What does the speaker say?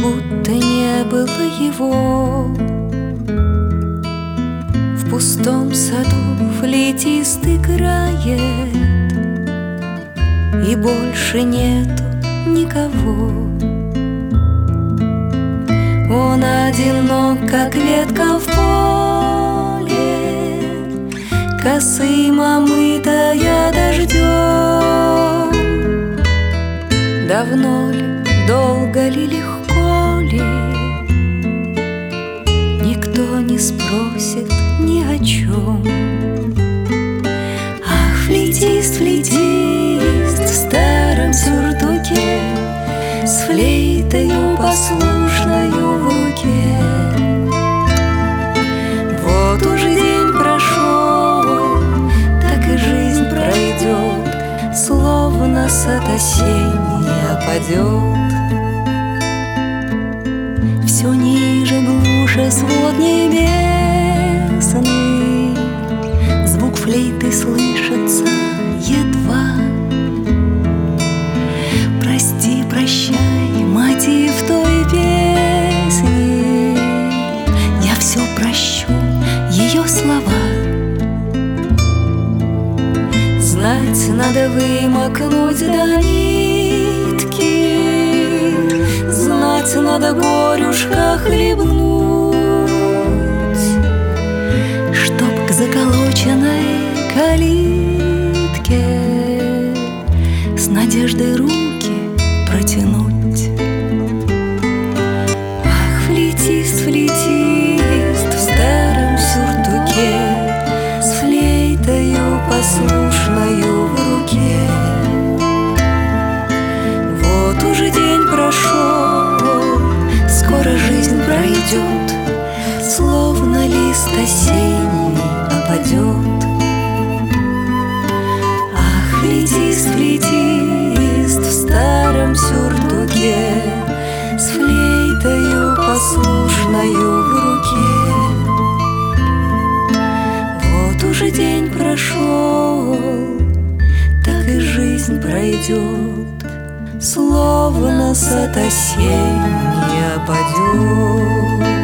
будто не было его. В пустом саду флейтист играет, и больше нету никого. Он одинок, как ветка в поле, косым омытая дождем. Давно ли, долго ли, легко ли, никто не спросит ни о чем. Ах, флейтист, флейтист в старом сюртуке, с флейтою послушною в руке. Вот уже день прошел, так и жизнь пройдет, словно сад осенний опадет. Все ниже, глуше свод небесный, звук флейты слышится едва. Прости, прощай, мотив той песни, я все прощу, ее слова. Знать надо вымокнуть до нитки, знать надо горюшка хлебнуть, чтоб к заколоченной калитке с надеждой руки протянуть. Ах, флейтист, флейтист в старом сюртуке, с флейтою послушною в руке. Вот уже день прошел, скоро жизнь пройдет, словно лист осенний опадет. Ах, флейтист, флейтист в старом сюртуке, с флейтою послушною в руке. Вот уже день прошел, так и жизнь пройдет, словно сад осенний опадет.